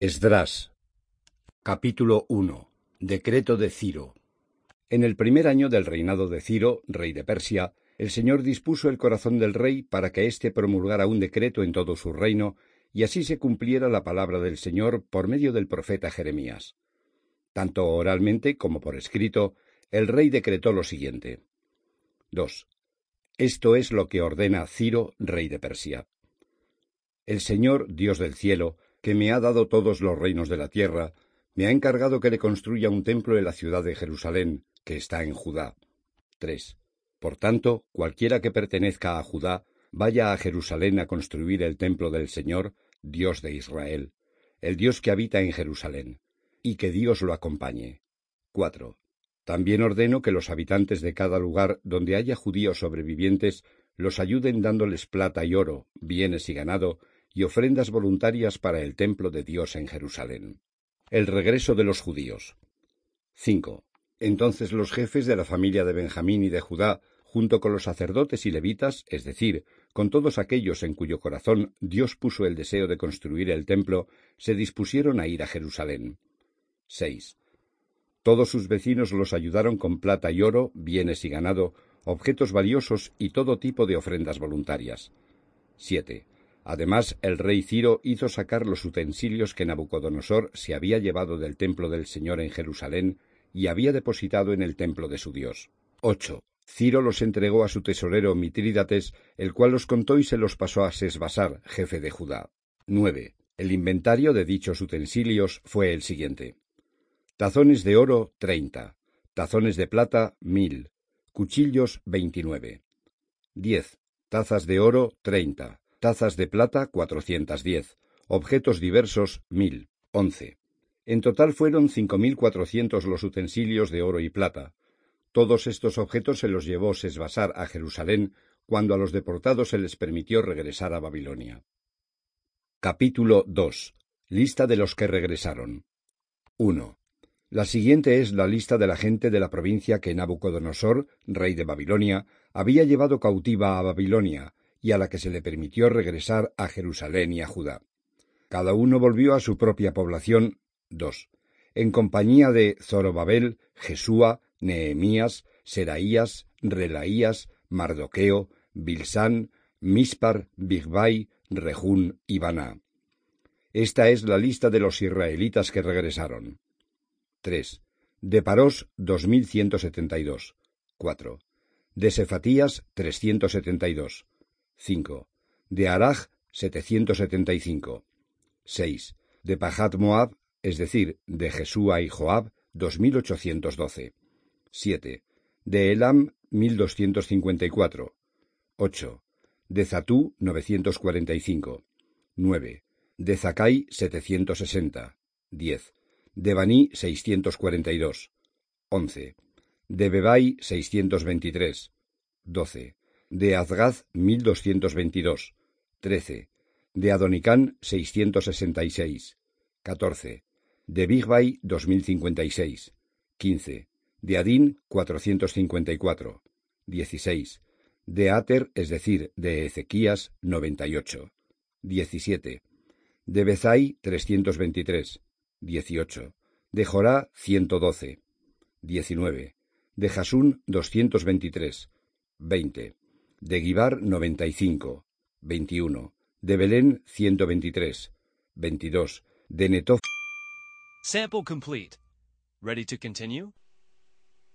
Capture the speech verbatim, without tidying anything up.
Esdras. Capítulo uno. Decreto de Ciro. En el primer año del reinado de Ciro, rey de Persia, el Señor dispuso el corazón del rey para que éste promulgara un decreto en todo su reino, y así se cumpliera la palabra del Señor por medio del profeta Jeremías. Tanto oralmente como por escrito, el rey decretó lo siguiente. dos. Esto es lo que ordena Ciro, rey de Persia. El Señor, Dios del cielo, que me ha dado todos los reinos de la tierra, me ha encargado que le construya un templo en la ciudad de Jerusalén, que está en Judá. tres. Por tanto, cualquiera que pertenezca a Judá, vaya a Jerusalén a construir el templo del Señor, Dios de Israel, el Dios que habita en Jerusalén, y que Dios lo acompañe. cuatro. También ordeno que los habitantes de cada lugar donde haya judíos sobrevivientes los ayuden dándoles plata y oro, bienes y ganado, y ofrendas voluntarias para el templo de Dios en Jerusalén. El regreso de los judíos. cinco. Entonces los jefes de la familia de Benjamín y de Judá, junto con los sacerdotes y levitas, es decir, con todos aquellos en cuyo corazón Dios puso el deseo de construir el templo, se dispusieron a ir a Jerusalén. seis. Todos sus vecinos los ayudaron con plata y oro, bienes y ganado, objetos valiosos y todo tipo de ofrendas voluntarias. siete. Además, el rey Ciro hizo sacar los utensilios que Nabucodonosor se había llevado del templo del Señor en Jerusalén y había depositado en el templo de su Dios. ocho. Ciro los entregó a su tesorero Mitrídates, el cual los contó y se los pasó a Sesbasar, jefe de Judá. nueve. El inventario de dichos utensilios fue el siguiente. Tazones de oro, treinta. Tazones de plata, mil. Cuchillos, veintinueve. diez. Tazas de oro, treinta. Tazas de plata, cuatrocientas diez. Objetos diversos, mil. once. En total fueron cinco mil cuatrocientos los utensilios de oro y plata. Todos estos objetos se los llevó Sesbasar a Jerusalén, cuando a los deportados se les permitió regresar a Babilonia. Capítulo dos. Lista de los que regresaron. uno. La siguiente es la lista de la gente de la provincia que Nabucodonosor, rey de Babilonia, había llevado cautiva a Babilonia, y a la que se le permitió regresar a Jerusalén y a Judá. Cada uno volvió a su propia población, dos, en compañía de Zorobabel, Jesúa, Nehemías, Seraías, Relaías, Mardoqueo, Bilsán, Mispar, Bigvai, Rejún y Baná. Esta es la lista de los israelitas que regresaron. tres. De Parós, dos mil ciento setenta y dos. cuatro. De Sefatías, trescientos setenta y dos. cinco. De Araj, setecientos setenta y cinco. seis. De Pahat Moab, es decir, de Jesúa y Joab, dos mil ochocientos doce. siete. De Elam, mil doscientos cincuenta y cuatro. ocho. De Zatú, novecientos cuarenta y cinco. nueve. De Zacai, setecientos sesenta. diez. De Baní, seiscientos cuarenta y dos. once. De Bebai, seiscientos veintitrés. doce. De Azgaz, mil doscientos veintidós. trece. De Adonicán, seiscientos sesenta y seis. catorce. De Bigvai, dos mil cincuenta y seis. quince. De Adín, cuatrocientos cincuenta y cuatro. dieciséis. De Ater, es decir, de Ezequías, noventa y ocho. diecisiete. De Bezai, trescientos veintitrés. dieciocho. De Jorá, ciento doce. diecinueve. De Jasún, doscientos veintitrés. veinte. De Gibar, noventa y cinco. veintiuno. De Belén, ciento veintitrés. veintidós. De Netof. Sample complete. Ready to continue?